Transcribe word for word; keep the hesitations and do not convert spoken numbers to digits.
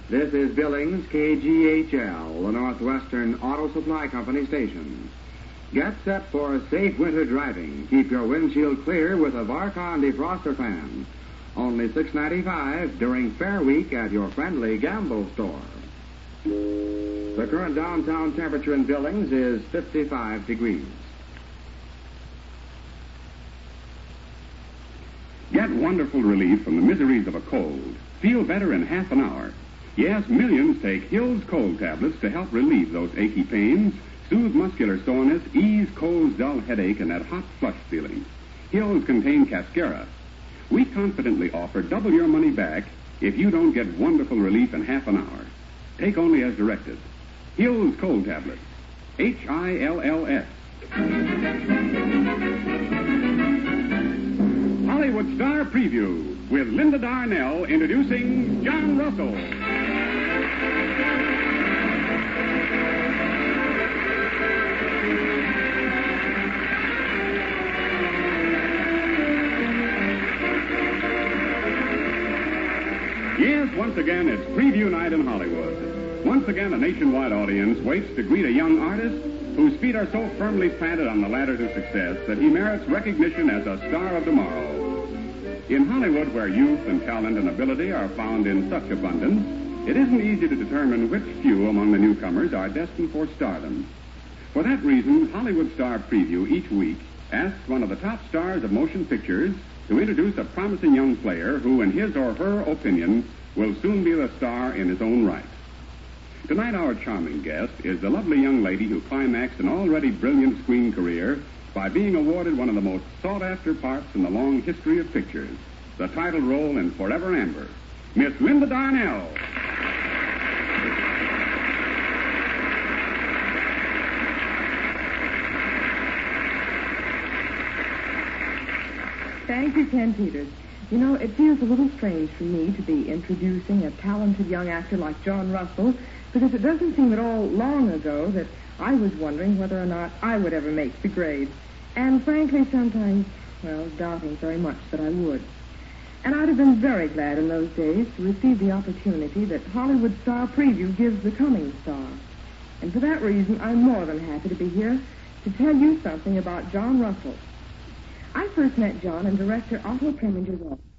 This is Billings, K G H L, the Northwestern Auto Supply Company station. Get set for safe winter driving. Keep your windshield clear with a Varcon defroster fan. Only six ninety-five during Fair Week at your friendly Gamble store. The current downtown temperature in Billings is fifty-five degrees. Get wonderful relief from the miseries of a cold. Feel better in half an hour. Yes, millions take Hill's cold tablets to help relieve those achy pains, soothe muscular soreness, ease cold, dull headache, and that hot flush feeling. Hill's contain Cascara. We confidently offer double your money back if you don't get wonderful relief in half an hour. Take only as directed. Hill's cold tablets. H I L L S. Hollywood Star Preview with Linda Darnell introducing John Russell. Yes, once again, it's preview night in Hollywood. Once again, a nationwide audience waits to greet a young artist whose feet are so firmly planted on the ladder to success that he merits recognition as a star of tomorrow. In Hollywood, where youth and talent and ability are found in such abundance, it isn't easy to determine which few among the newcomers are destined for stardom. For that reason, Hollywood Star Preview each week asks one of the top stars of motion pictures to introduce a promising young player who, in his or her opinion, will soon be the star in his own right. Tonight, our charming guest is the lovely young lady who climaxed an already brilliant screen career by being awarded one of the most sought-after parts in the long history of pictures, the title role in Forever Amber, Miss Linda Darnell. Thank you, Ken Peters. You know, it feels a little strange for me to be introducing a talented young actor like John Russell, because it doesn't seem at all long ago that I was wondering whether or not I would ever make the grade. And frankly, sometimes, well, doubting very much that I would. And I'd have been very glad in those days to receive the opportunity that Hollywood Star Preview gives the coming star. And for that reason, I'm more than happy to be here to tell you something about John Russell. I first met John in director Otto Preminger's office.